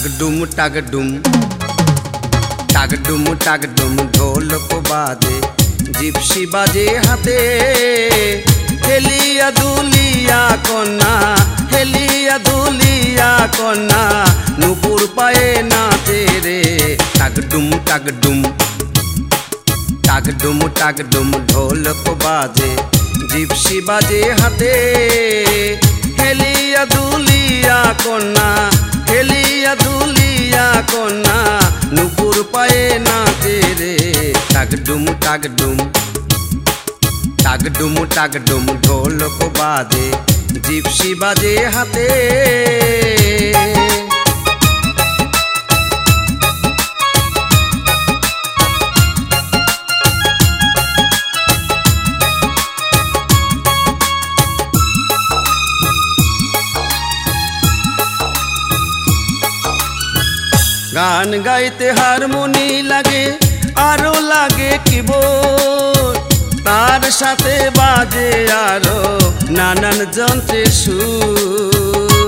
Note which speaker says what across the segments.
Speaker 1: टागडुम टागडुम टागडुम टागडुम ढोलक बाजे जिप्सी बाजे हाथे हेलिया दुलिया कन्या हेलिया दुलिया कन्या नुपुर पाए नाचे रे टागडुम टागडुम टागडुम टागडुम ढोलक बाजे जिप्सी बाजे हाथे हेलिया दुलिया कन्या हेलिया दुलिया कन्या नुपुर पाए नाचे रे टागडुम टागडुम टागडुम टागडुम ढोलक बाजे जिप्सी बाजे हाथे गान गाइते हारमोनी लागे आरो लागे कीबोर्ड तार साथे बाजे आरो नानान যন্ত্রে সুর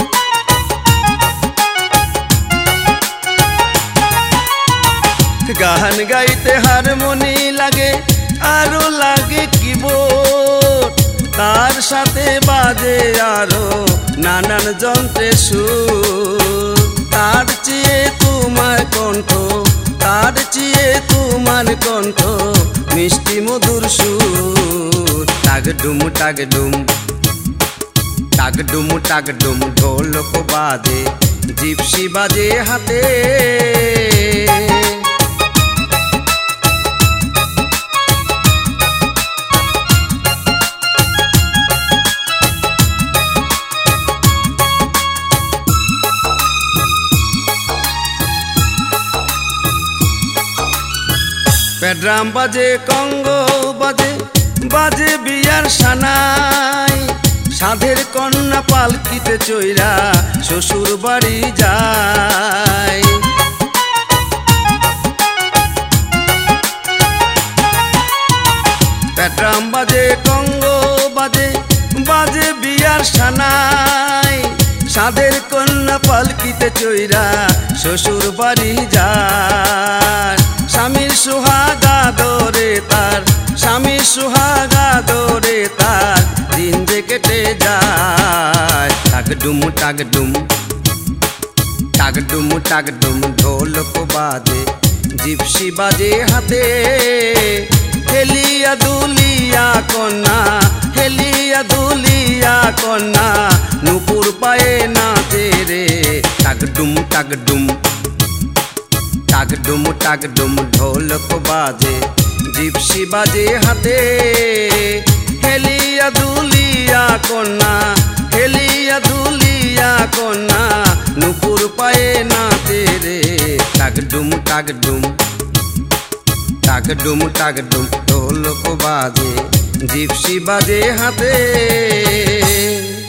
Speaker 1: गान गाइते हारमोनी लागे आरो लागे कीबोर्ड तार साथे बाजे आरो नानान যন্ত্রে সুর तार चिए तुम्हार कण्ठ तार चिए तुम्हार कण्ठ मिष्टि मधुर सुर टागडुम टागडुम टागडुम टागडुम ढोलक बाजे जिप्सी बाजे हाथे पेड्राम बाजे कंगो बाजे बाजे बियार सानाई साधेर कन्या पालकिते चैरा शशुर बाड़ी जाय पेड्राम बाजे कंगो बाजे बाजे बियार सानाई साधेर कन्या पालकिते चैरा शशुर बाड़ी जाय स्वामी सुहागा दौरे तार स्वामी सुहागा दौरे तार दिन जे केटे जाए टागडुम टागडुम टागडुम टागडुम ढोलक बाजे जिप्सी बाजे हाथे हेलिया दुलिया कन्या हेलिया दुलिया कन्या नुपुर पाए नाचे रे टागडुम टागडुम टागडुम टागडुम ढोलक बाजे जिप्सी बाजे हाथे हेलिया दुलिया कन्या हेलिया दुलिया कन्या नुपुर पाए नाचे रे टागडुम टागडुम टागडुम टागडुम ढोलक बाजे जिप्सी बाजे हाथे।